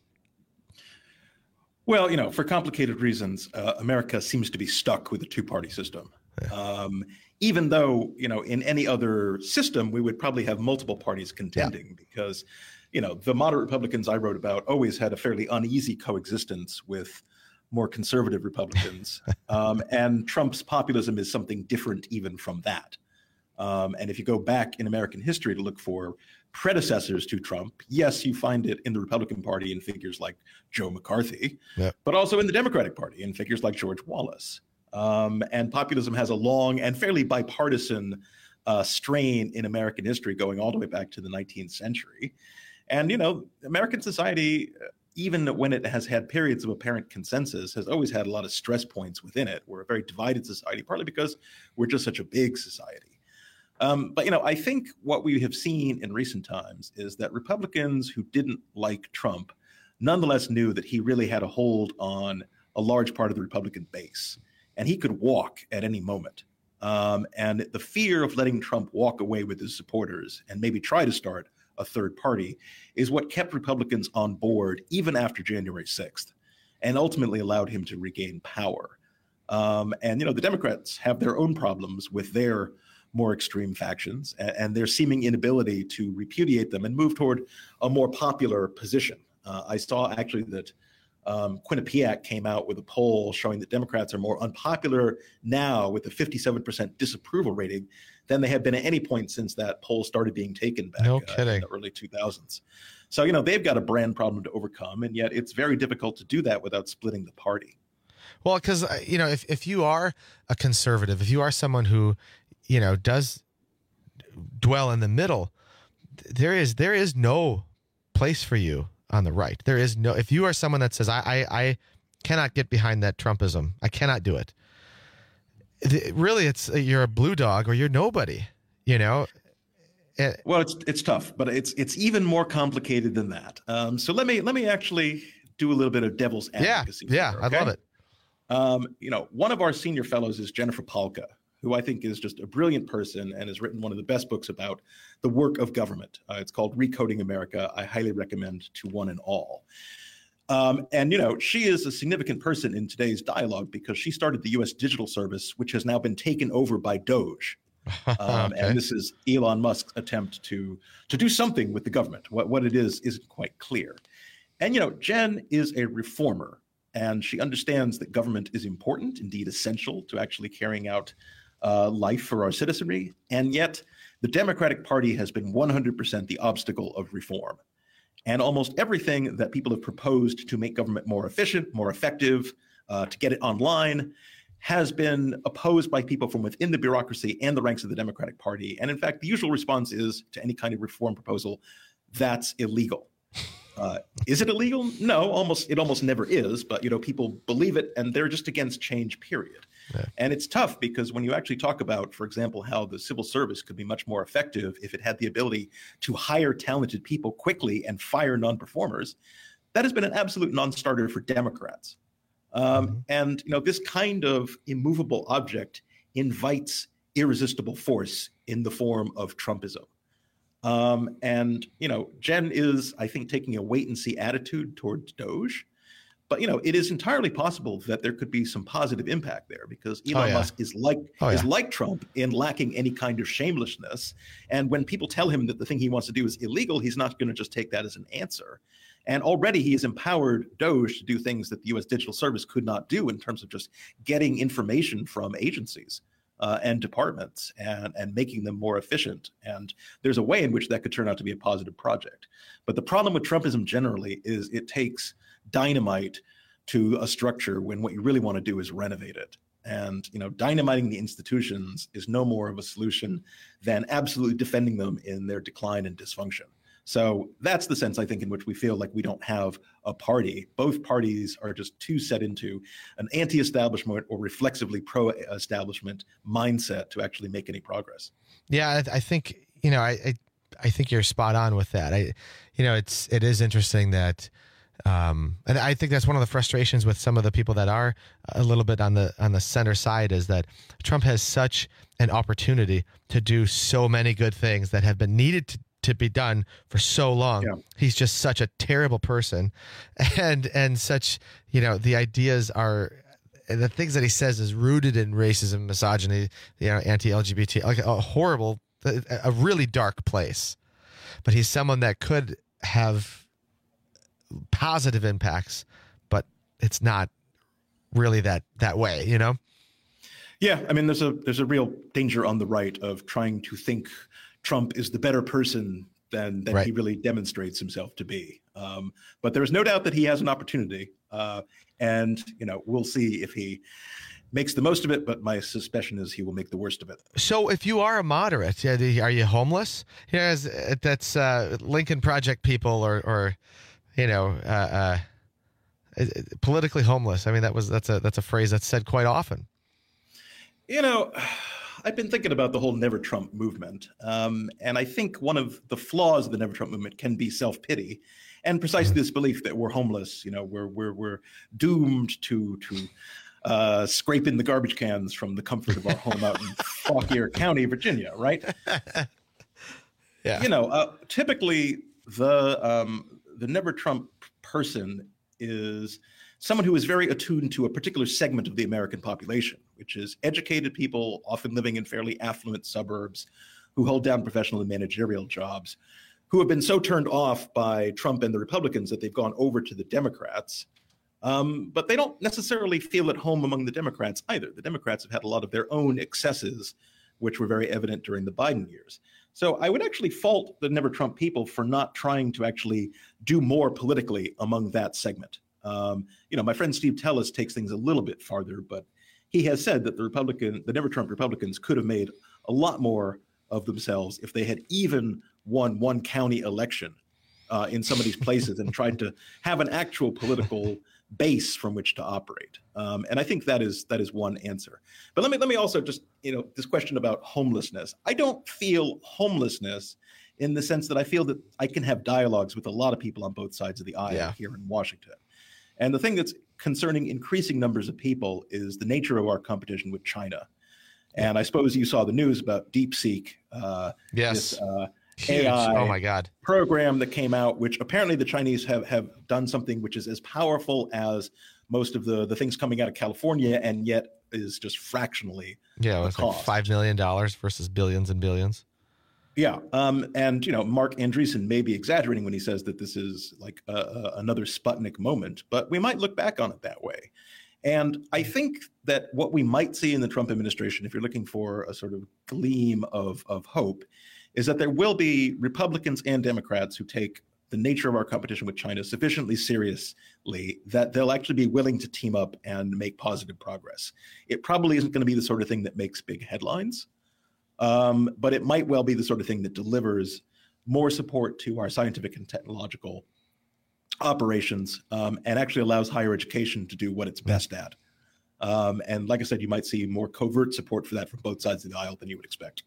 Well, for complicated reasons, America seems to be stuck with a two-party system. Even though, in any other system, we would probably have multiple parties contending because, the moderate Republicans I wrote about always had a fairly uneasy coexistence with more conservative Republicans. And Trump's populism is something different even from that. And if you go back in American history to look for predecessors to Trump, yes, you find it in the Republican Party in figures like Joe McCarthy, but also in the Democratic Party in figures like George Wallace. And populism has a long and fairly bipartisan strain in American history going all the way back to the 19th century. And, American society, even when it has had periods of apparent consensus, has always had a lot of stress points within it. We're a very divided society, partly because we're just such a big society. But I think what we have seen in recent times is that Republicans who didn't like Trump nonetheless knew that he really had a hold on a large part of the Republican base, and he could walk at any moment. And the fear of letting Trump walk away with his supporters and maybe try to start a third party is what kept Republicans on board even after January 6th and ultimately allowed him to regain power. The Democrats have their own problems with their more extreme factions and their seeming inability to repudiate them and move toward a more popular position. I saw actually that Quinnipiac came out with a poll showing that Democrats are more unpopular now with a 57% disapproval rating than they have been at any point since that poll started being taken back in the early 2000s. So, they've got a brand problem to overcome, and yet it's very difficult to do that without splitting the party. Well, because, if you are a conservative, if you are someone who, does dwell in the middle, there is no place for you on the right. There is no, if you are someone that says, I cannot get behind that Trumpism, I cannot do it. Really, you're a blue dog or you're nobody, Well, it's tough, but it's even more complicated than that. So let me actually do a little bit of devil's advocacy. Yeah, here, I love it. One of our senior fellows is Jennifer Palka, who I think is just a brilliant person and has written one of the best books about the work of government. It's called Recoding America. I highly recommend to one and all. And she is a significant person in today's dialogue because she started the U.S. Digital Service, which has now been taken over by Doge. Okay. And this is Elon Musk's attempt to do something with the government. What it is isn't quite clear. And, Jen is a reformer, and she understands that government is important, indeed essential to actually carrying out life for our citizenry. And yet the Democratic Party has been 100% the obstacle of reform. And almost everything that people have proposed to make government more efficient, more effective, to get it online, has been opposed by people from within the bureaucracy and the ranks of the Democratic Party. And in fact, the usual response is to any kind of reform proposal, that's illegal. Is it illegal? No, it almost never is. But, people believe it, and they're just against change, period. Yeah. And it's tough because when you actually talk about, for example, how the civil service could be much more effective if it had the ability to hire talented people quickly and fire non-performers, that has been an absolute non-starter for Democrats. And, this kind of immovable object invites irresistible force in the form of Trumpism. And, Jen is, I think, taking a wait and see attitude towards Doge. But, it is entirely possible that there could be some positive impact there because Elon Musk is like Trump in lacking any kind of shamelessness. And when people tell him that the thing he wants to do is illegal, he's not going to just take that as an answer. And already he has empowered Doge to do things that the U.S. Digital Service could not do in terms of just getting information from agencies and departments and making them more efficient. And there's a way in which that could turn out to be a positive project. But the problem with Trumpism generally is it takes dynamite to a structure when what you really want to do is renovate it. And, dynamiting the institutions is no more of a solution than absolutely defending them in their decline and dysfunction. So that's the sense, I think, in which we feel like we don't have a party. Both parties are just too set into an anti-establishment or reflexively pro-establishment mindset to actually make any progress. Yeah, I think, I think you're spot on with that. It is interesting that, and I think that's one of the frustrations with some of the people that are a little bit on the center side is that Trump has such an opportunity to do so many good things that have been needed to be done for so long. Yeah. He's just such a terrible person, and such, the ideas are, the things that he says is rooted in racism, misogyny, anti-LGBT, like a really dark place. But he's someone that could have positive impacts, but it's not really that way, Yeah, I mean, there's a real danger on the right of trying to think Trump is the better person than right. He really demonstrates himself to be. But there's no doubt that he has an opportunity, and we'll see if he makes the most of it. But my suspicion is he will make the worst of it. So, if you are a moderate, are you homeless? That's Lincoln Project people, or politically homeless. I mean, that's a phrase that's said quite often. I've been thinking about the whole Never Trump movement, and I think one of the flaws of the Never Trump movement can be self-pity, and precisely this belief that we're homeless. We're doomed to scrape in the garbage cans from the comfort of our home out in Fauquier County, Virginia, right? Yeah. Typically the Never Trump person is someone who is very attuned to a particular segment of the American population, which is educated people, often living in fairly affluent suburbs, who hold down professional and managerial jobs, who have been so turned off by Trump and the Republicans that they've gone over to the Democrats. But they don't necessarily feel at home among the Democrats either. The Democrats have had a lot of their own excesses which were very evident during the Biden years. So I would actually fault the Never Trump people for not trying to actually do more politically among that segment. My friend Steve Tellis takes things a little bit farther, but he has said that the Never Trump Republicans could have made a lot more of themselves if they had even won one county election in some of these places and tried to have an actual political base from which to operate. And I think that is one answer. But let me also just, this question about homelessness. I don't feel homelessness in the sense that I feel that I can have dialogues with a lot of people on both sides of the aisle here in Washington. And the thing that's concerning increasing numbers of people is the nature of our competition with China. And I suppose you saw the news about DeepSeek. Yes. This AI oh my God. program that came out, which apparently the Chinese have done something which is as powerful as most of the things coming out of California, and yet is just fractionally it was like $5 million versus billions and billions. Yeah. And, Mark Andreessen may be exaggerating when he says that this is like another Sputnik moment, but we might look back on it that way. And I think that what we might see in the Trump administration, if you're looking for a sort of gleam of hope, is that there will be Republicans and Democrats who take the nature of our competition with China sufficiently seriously that they'll actually be willing to team up and make positive progress. It probably isn't going to be the sort of thing that makes big headlines, but it might well be the sort of thing that delivers more support to our scientific and technological operations and actually allows higher education to do what it's best at. And like I said, you might see more covert support for that from both sides of the aisle than you would expect.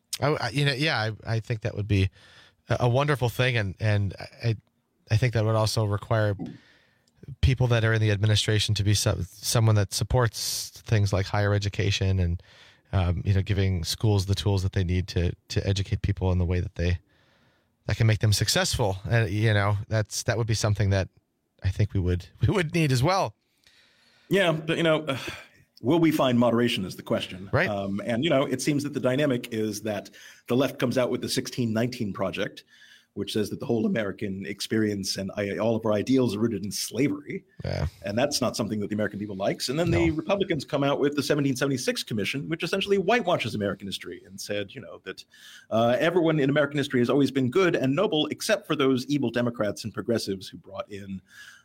I think that would be a wonderful thing, and I think that would also require people that are in the administration to be someone that supports things like higher education and giving schools the tools that they need to educate people in the way that can make them successful. And that would be something that I think we would need as well. Yeah, but will we find moderation is the question. Right. And, it seems that the dynamic is that the left comes out with the 1619 Project, which says that the whole American experience and all of our ideals are rooted in slavery. Yeah. And that's not something that the American people likes. And then the Republicans come out with the 1776 Commission, which essentially whitewashes American history and said, that everyone in American history has always been good and noble, except for those evil Democrats and progressives who brought in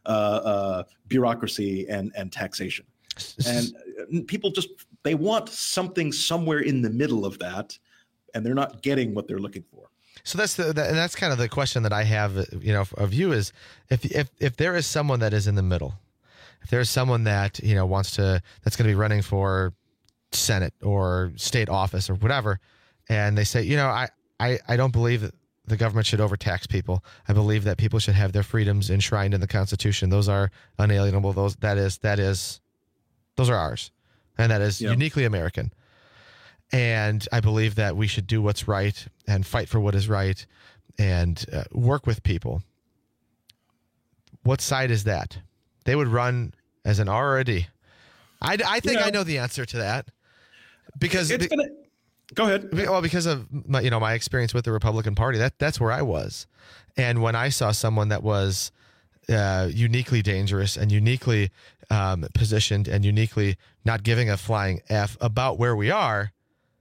bureaucracy and taxation. And people they want something somewhere in the middle of that, and they're not getting what they're looking for. So that's kind of the question that I have, of you is if there is someone that is in the middle, if there is someone that, that's going to be running for Senate or state office or whatever, and they say, I don't believe that the government should overtax people. I believe that people should have their freedoms enshrined in the Constitution. Those are unalienable. Those are ours, and that is uniquely American. And I believe that we should do what's right and fight for what is right and work with people. What side is that? They would run as an R or a D. I think I know the answer to that because go ahead. Well, because of my experience with the Republican Party, that's where I was. And when I saw someone that was uniquely dangerous and uniquely positioned and uniquely not giving a flying F about where we are,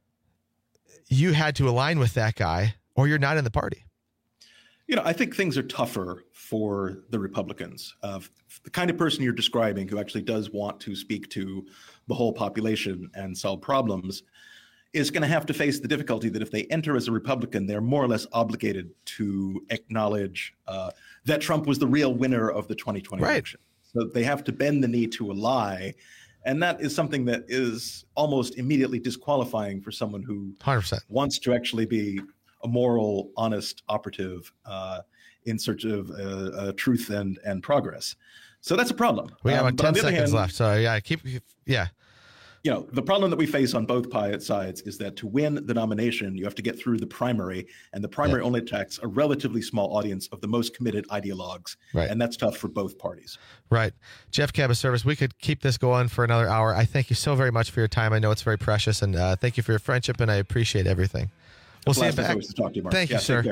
you had to align with that guy or you're not in the party. I think things are tougher for the Republicans. The kind of person you're describing who actually does want to speak to the whole population and solve problems is going to have to face the difficulty that if they enter as a Republican, they're more or less obligated to acknowledge that Trump was the real winner of the 2020 election. So they have to bend the knee to a lie. And that is something that is almost immediately disqualifying for someone who 100% wants to actually be a moral, honest operative in search of truth and progress. So that's a problem. We have 10 seconds left. So the problem that we face on both sides is that to win the nomination, you have to get through the primary, and the primary only attracts a relatively small audience of the most committed ideologues. Right. And that's tough for both parties. Right. Jeff Cabaservice, we could keep this going for another hour. I thank you so very much for your time. I know it's very precious, and thank you for your friendship, and I appreciate everything. We'll see you back. To talk to you, Mark. Thank you, sir.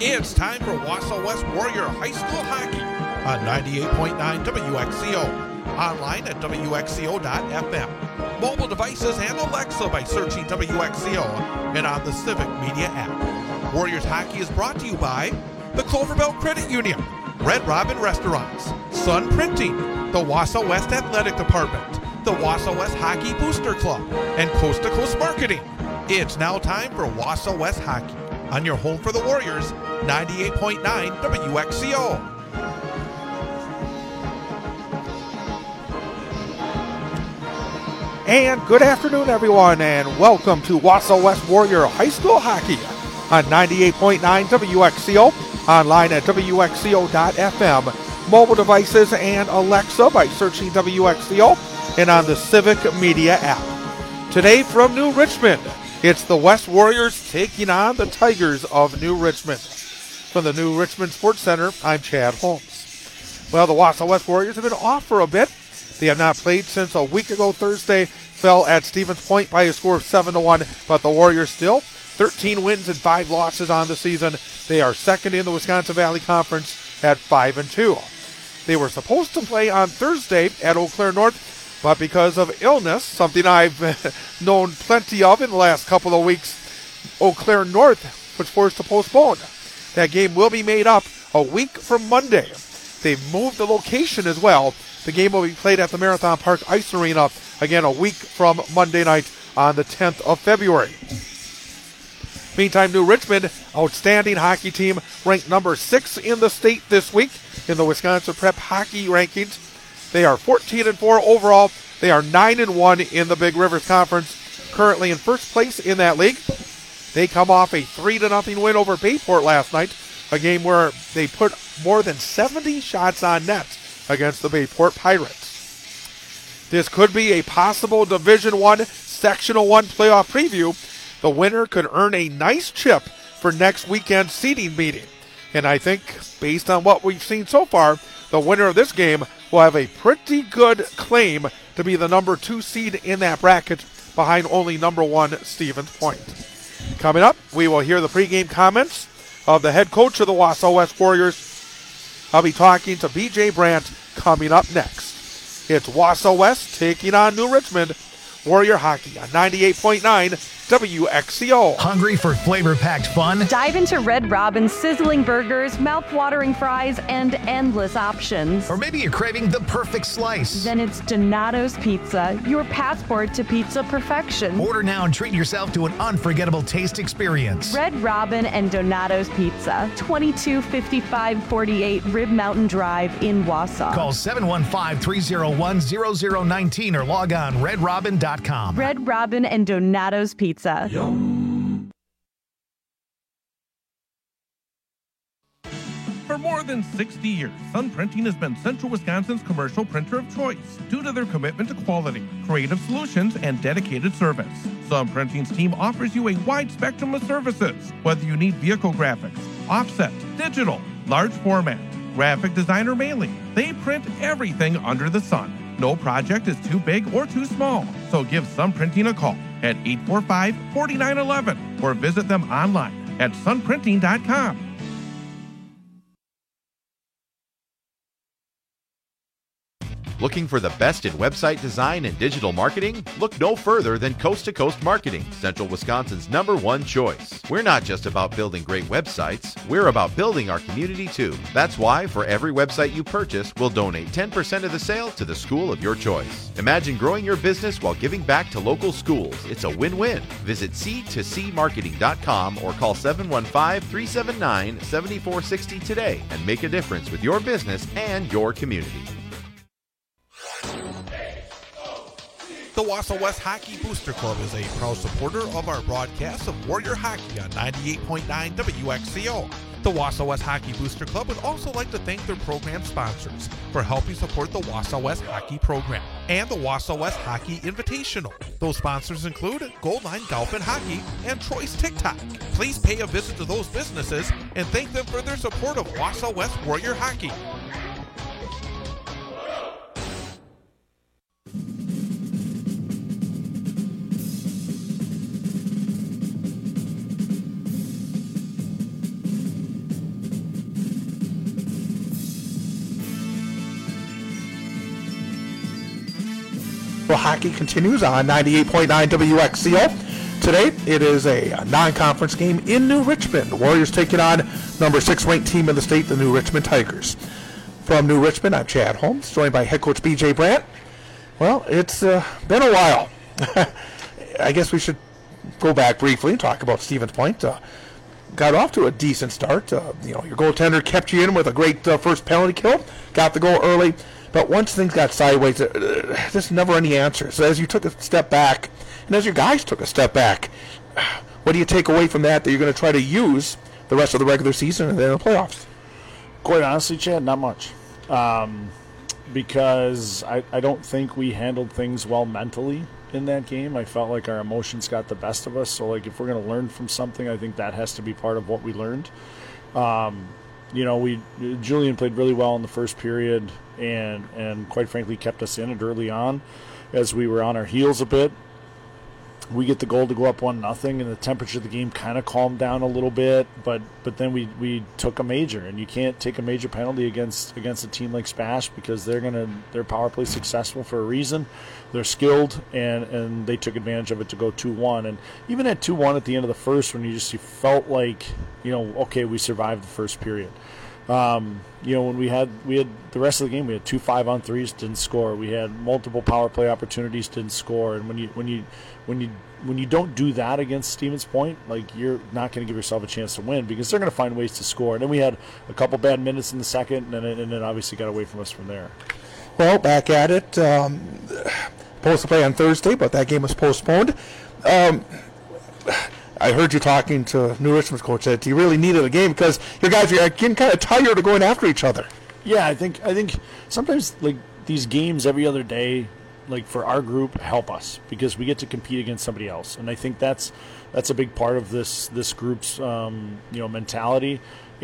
It's time for Wausau West Warrior High School Hockey on 98.9 WXCO. Online at WXCO.FM. Mobile devices and Alexa by searching WXCO and on the Civic Media app. Warriors Hockey is brought to you by the Clover Belt Credit Union, Red Robin Restaurants, Sun Printing, the Wausau West Athletic Department, the Wausau West Hockey Booster Club, and Coast to Coast Marketing. It's now time for Wausau West Hockey on your home for the Warriors, 98.9 WXCO. And good afternoon, everyone, and welcome to Wausau West Warrior High School Hockey on 98.9 WXCO, online at WXCO.FM, mobile devices and Alexa by searching WXCO, and on the Civic Media app. Today from New Richmond, it's the West Warriors taking on the Tigers of New Richmond. From the New Richmond Sports Center, I'm Chad Holmes. Well, the Wausau West Warriors have been off for a bit. They have not played since a week ago Thursday, fell at Stevens Point by a score of 7-1, but the Warriors still 13 wins and 5 losses on the season. They are second in the Wisconsin Valley Conference at 5-2. They were supposed to play on Thursday at Eau Claire North, but because of illness, something I've known plenty of in the last couple of weeks, Eau Claire North was forced to postpone. That game will be made up a week from Monday. They've moved the location as well. The game will be played at the Marathon Park Ice Arena, again a week from Monday night on the 10th of February. Meantime, New Richmond, outstanding hockey team, ranked number 6 in the state this week in the Wisconsin Prep Hockey Rankings. They are 14-4 overall. They are 9-1 in the Big Rivers Conference, currently in first place in that league. They come off a 3-0 win over Bayport last night, a game where they put more than 70 shots on net against the Bayport Pirates. This could be a possible Division I Sectional 1 playoff preview. The winner could earn a nice chip for next weekend's seeding meeting. And I think, based on what we've seen so far, the winner of this game will have a pretty good claim to be the number 2 seed in that bracket behind only number 1 Stevens Point. Coming up, we will hear the pregame comments of the head coach of the Wausau West Warriors. I'll be talking to B.J. Brandt coming up next. It's Wausau West taking on New Richmond. Warrior Hockey on 98.9 WXCO. Hungry for flavor-packed fun? Dive into Red Robin's sizzling burgers, mouth-watering fries, and endless options. Or maybe you're craving the perfect slice. Then it's Donato's Pizza, your passport to pizza perfection. Order now and treat yourself to an unforgettable taste experience. Red Robin and Donato's Pizza, 225548 Rib Mountain Drive in Wausau. Call 715-301-0019 or log on redrobin.com. Red Robin and Donato's Pizza. Yum. For more than 60 years, Sun Printing has been Central Wisconsin's commercial printer of choice due to their commitment to quality, creative solutions, and dedicated service. Sun Printing's team offers you a wide spectrum of services, whether you need vehicle graphics, offset, digital, large format, graphic design, or mailing. They print everything under the sun. No project is too big or too small, so give Sun Printing a call at 845-4911 or visit them online at sunprinting.com. Looking for the best in website design and digital marketing? Look no further than Coast to Coast Marketing, Central Wisconsin's #1 choice. We're not just about building great websites, we're about building our community too. That's why for every website you purchase, we'll donate 10% of the sale to the school of your choice. Imagine growing your business while giving back to local schools. It's a win-win. Visit C2Cmarketing.com or call 715-379-7460 today and make a difference with your business and your community. The Wausau West Hockey Booster Club is a proud supporter of our broadcast of Warrior Hockey on 98.9 WXCO. The Wausau West Hockey Booster Club would also like to thank their program sponsors for helping support the Wausau West Hockey program and the Wausau West Hockey Invitational. Those sponsors include Goldline Golf and Hockey and Troy's TikTok. Please pay a visit to those businesses and thank them for their support of Wausau West Warrior Hockey. School hockey continues on 98.9 WXCO. Today, it is a non-conference game in New Richmond. The Warriors taking on number 6 ranked team in the state, the New Richmond Tigers. From New Richmond, I'm Chad Holmes, joined by head coach BJ Brandt. Well, it's been a while. I guess we should go back briefly and talk about Stevens Point. Got off to a decent start. Your goaltender kept you in with a great first penalty kill. Got the goal early. But once things got sideways, there's never any answers. So as you took a step back, and as your guys took a step back, what do you take away from that you're going to try to use the rest of the regular season and then the playoffs? Quite honestly, Chad, not much. Because I don't think we handled things well mentally in that game. I felt like our emotions got the best of us. So, like, if we're going to learn from something, I think that has to be part of what we learned. Julian played really well in the first period and quite frankly kept us in it early on as we were on our heels a bit. We get the goal to go up 1-0, and the temperature of the game kind of calmed down a little bit, but then we took a major, and you can't take a major penalty against a team like Spash because they're power play successful for a reason. They're skilled, and they took advantage of it to go 2-1. And even at 2-1 at the end of the first, when you felt like, okay, we survived the first period. When we had the rest of the game, we had 2 5-on-3s, didn't score. We had multiple power play opportunities, didn't score. And when you don't do that against Stevens Point, like, you're not going to give yourself a chance to win because they're going to find ways to score. And then we had a couple bad minutes in the second, and then obviously got away from us from there. Well, back at it. Supposed to play on Thursday, but that game was postponed. I heard you talking to New Richmond's coach that you really needed a game because your guys are getting kind of tired of going after each other. Yeah, I think sometimes, like, these games every other day, like, for our group, help us because we get to compete against somebody else, and I think that's a big part of this group's mentality,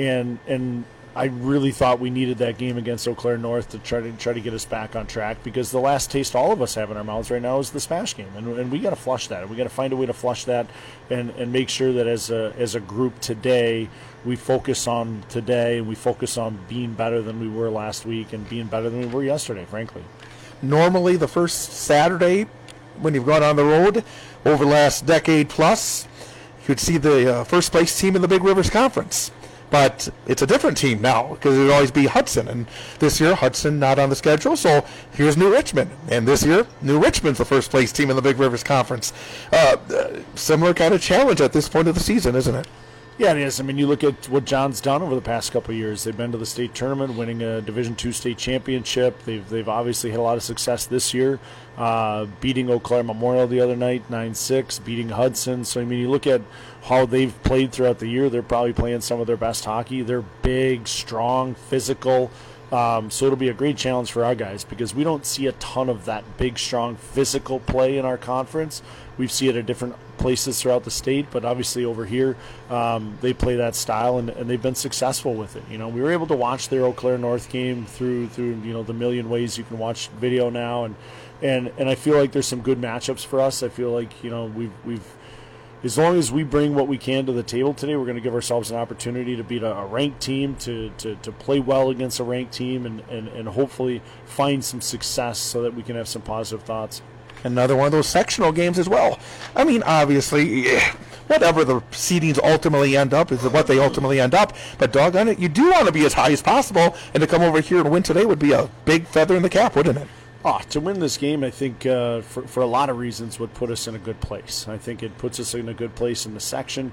and I really thought we needed that game against Eau Claire North to try to get us back on track because the last taste all of us have in our mouths right now is the Smash game, and we got to flush that. We got to find a way to flush that and make sure that as a group today we focus on today and we focus on being better than we were last week and being better than we were yesterday, frankly. Normally the first Saturday when you've gone on the road over the last decade plus, you'd see the first place team in the Big Rivers Conference. But it's a different team now because it would always be Hudson. And this year, Hudson not on the schedule, so here's New Richmond. And this year, New Richmond's the first place team in the Big Rivers Conference. Similar kind of challenge at this point of the season, isn't it? Yeah, it is. I mean, you look at what John's done over the past couple of years. They've been to the state tournament, winning a Division II state championship. They've obviously had a lot of success this year, beating Eau Claire Memorial the other night, 9-6, beating Hudson. So, I mean, you look at how they've played throughout the year. They're probably playing some of their best hockey. They're big, strong, physical. So it'll be a great challenge for our guys because we don't see a ton of that big, strong, physical play in our conference. We see it at different places throughout the state, but obviously over here they play that style and they've been successful with it. We were able to watch their Eau Claire North game through the million ways you can watch video now, and I feel like there's some good matchups for us. I feel like we've as long as we bring what we can to the table today, we're going to give ourselves an opportunity to beat a ranked team, to play well against a ranked team, and hopefully find some success so that we can have some positive thoughts. Another one of those sectional games as well. I mean, obviously, whatever the seedings ultimately end up is what they ultimately end up. But doggone it, you do want to be as high as possible, and to come over here and win today would be a big feather in the cap, wouldn't it? To win this game, I think for a lot of reasons would put us in a good place. I think it puts us in a good place in the section.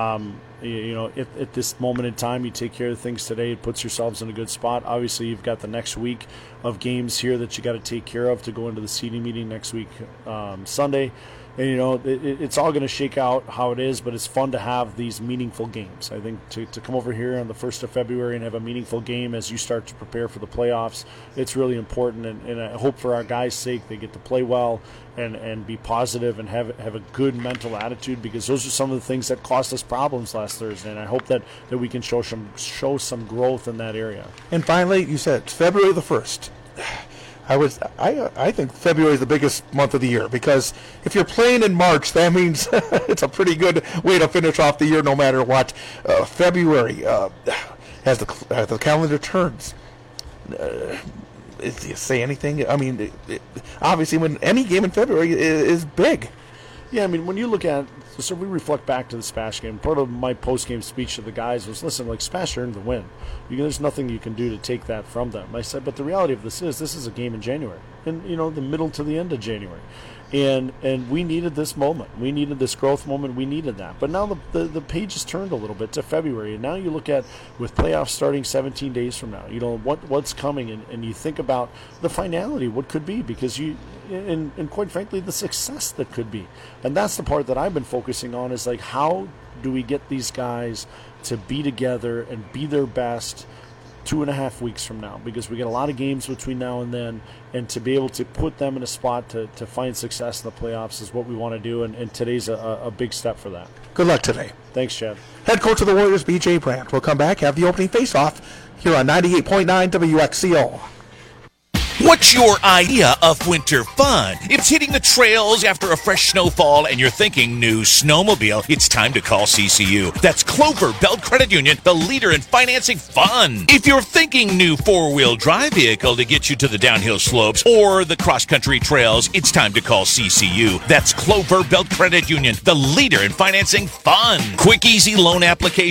At this moment in time, you take care of things today, it puts yourselves in a good spot. Obviously, you've got the next week of games here that you got to take care of to go into the seeding meeting next week, Sunday. And, it's all going to shake out how it is, but it's fun to have these meaningful games. I think to come over here on the 1st of February and have a meaningful game as you start to prepare for the playoffs, it's really important. And I hope for our guys' sake they get to play well and be positive and have a good mental attitude because those are some of the things that cost us problems last Thursday. And I hope that we can show some growth in that area. And finally, you said it's February the 1st. I think February is the biggest month of the year because if you're playing in March, that means it's a pretty good way to finish off the year no matter what. February, as the calendar turns, Do you say anything? I mean, obviously, when any game in February is big. Yeah, I mean, when you look at, so we reflect back to the Spash game. Part of my post-game speech to the guys was, listen, like, Spash earned the win. There's nothing you can do to take that from them. I said, but the reality of this is a game in January, and the middle to the end of January. And we needed this moment. We needed this growth moment. We needed that. But now the page has turned a little bit to February. And now you look at, with playoffs starting 17 days from now, what's coming. And you think about the finality, what could be. Because and quite frankly, the success that could be. And that's the part that I've been focusing on is, like, how do we get these guys to be together and be their best 2.5 weeks from now, because we get a lot of games between now and then, and to be able to put them in a spot to find success in the playoffs is what we want to do, and today's a big step for that. Good luck today. Thanks, Chad. Head coach of the Warriors, B.J. Brandt. We'll come back, have the opening face-off here on 98.9 WXCO. What's your idea of winter fun? If it's hitting the trails after a fresh snowfall and you're thinking new snowmobile, it's time to call CCU. That's Clover Belt Credit Union, the leader in financing fun. If you're thinking new four-wheel drive vehicle to get you to the downhill slopes or the cross-country trails, it's time to call CCU. That's Clover Belt Credit Union, the leader in financing fun. Quick, easy loan application